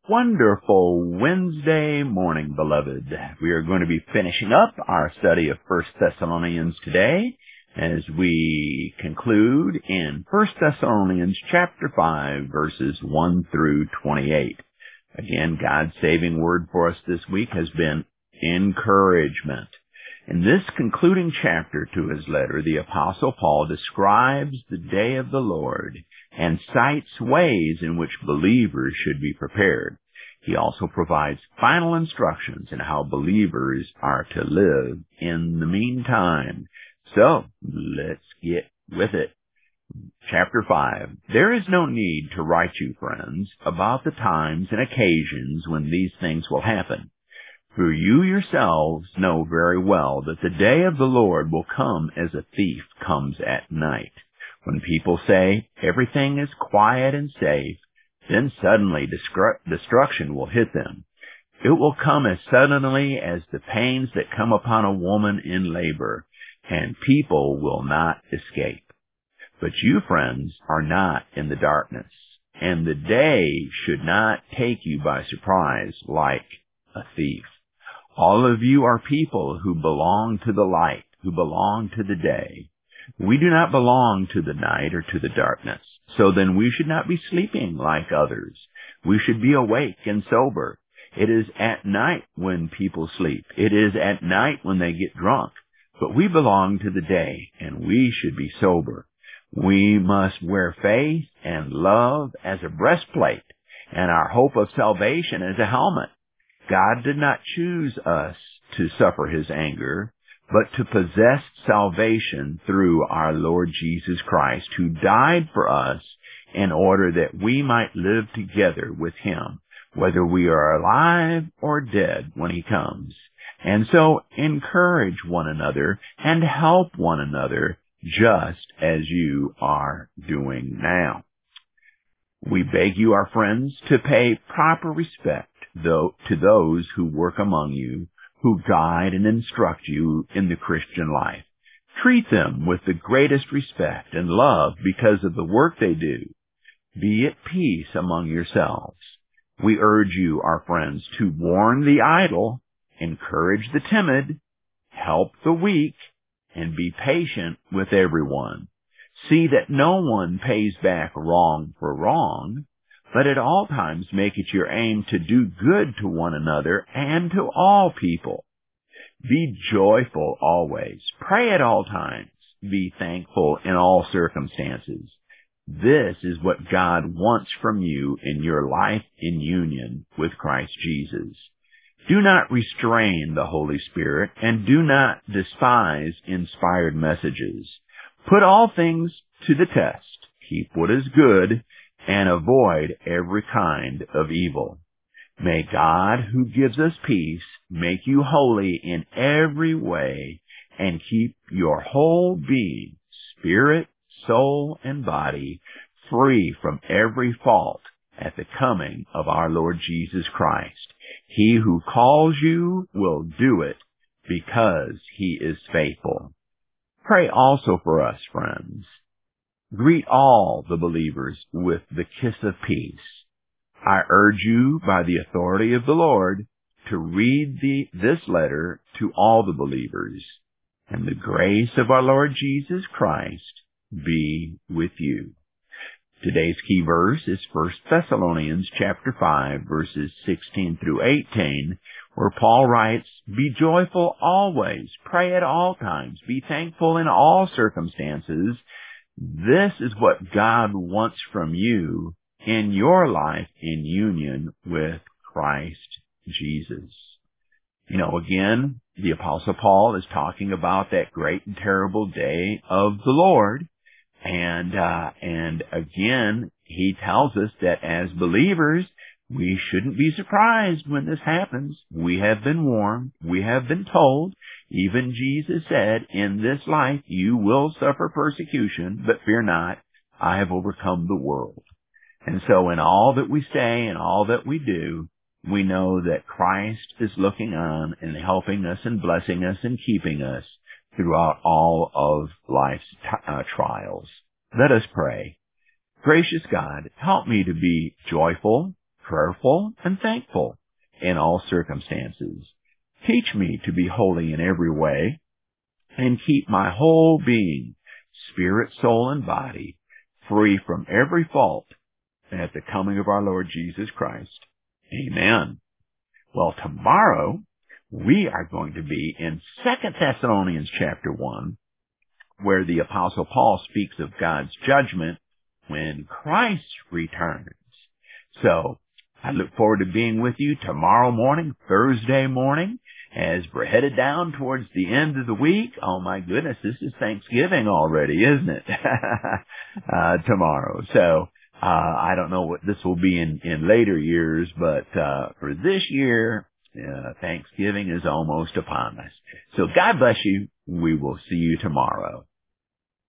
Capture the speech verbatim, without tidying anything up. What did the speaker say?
Wonderful Wednesday morning, beloved. We are going to be finishing up our study of First Thessalonians today as we conclude in First Thessalonians chapter five, verses one through twenty-eight. Again, God's saving word for us this week has been encouragement. In this concluding chapter to his letter, the Apostle Paul describes the day of the Lord and cites ways in which believers should be prepared. He also provides final instructions in how believers are to live in the meantime. So, let's get with it. Chapter five. There is no need to write you, friends, about the times and occasions when these things will happen. For you yourselves know very well that the day of the Lord will come as a thief comes at night. When people say everything is quiet and safe, then suddenly destruction will hit them. It will come as suddenly as the pains that come upon a woman in labor, and people will not escape. But you, friends, are not in the darkness, and the day should not take you by surprise like a thief. All of you are people who belong to the light, who belong to the day. We do not belong to the night or to the darkness. So then we should not be sleeping like others. We should be awake and sober. It is at night when people sleep. It is at night when they get drunk. But we belong to the day, and we should be sober. We must wear faith and love as a breastplate, and our hope of salvation as a helmet. God did not choose us to suffer his anger, but to possess salvation through our Lord Jesus Christ, who died for us in order that we might live together with him, whether we are alive or dead when he comes. And so encourage one another and help one another just as you are doing now. We beg you, our friends, to pay proper respect though to those who work among you, who guide and instruct you in the Christian life. Treat them with the greatest respect and love because of the work they do. Be at peace among yourselves. We urge you, our friends, to warn the idle, encourage the timid, help the weak, and be patient with everyone. See that no one pays back wrong for wrong, but at all times make it your aim to do good to one another and to all people. Be joyful always. Pray at all times. Be thankful in all circumstances. This is what God wants from you in your life in union with Christ Jesus. Do not restrain the Holy Spirit, and do not despise inspired messages. Put all things to the test. Keep what is good, and avoid every kind of evil. May God, who gives us peace, make you holy in every way, and keep your whole being, spirit, soul, and body, free from every fault at the coming of our Lord Jesus Christ. He who calls you will do it because he is faithful. Pray also for us, friends. Greet all the believers with the kiss of peace. I urge you by the authority of the Lord to read the, this letter to all the believers, and the grace of our Lord Jesus Christ be with you. Today's key verse is First Thessalonians chapter five, verses sixteen through eighteen, where Paul writes, Be joyful always, pray at all times, be thankful in all circumstances. This is what God wants from you in your life in union with Christ Jesus. You know, again, the Apostle Paul is talking about that great and terrible day of the Lord. And, uh, and again, he tells us that as believers, we shouldn't be surprised when this happens. We have been warned. We have been told. Even Jesus said, in this life you will suffer persecution, but fear not, I have overcome the world. And so in all that we say and all that we do, we know that Christ is looking on and helping us and blessing us and keeping us throughout all of life's t- uh, trials. Let us pray. Gracious God, help me to be joyful, prayerful and thankful in all circumstances. Teach me to be holy in every way and keep my whole being, spirit, soul, and body, free from every fault at the coming of our Lord Jesus Christ. Amen. Well, tomorrow we are going to be in Second Thessalonians chapter one, where the Apostle Paul speaks of God's judgment when Christ returns. So I look forward to being with you tomorrow morning, Thursday morning, as we're headed down towards the end of the week. Oh my goodness, this is Thanksgiving already, isn't it? uh, tomorrow. So uh, I don't know what this will be in, in later years, but uh, for this year, uh, Thanksgiving is almost upon us. So God bless you. We will see you tomorrow.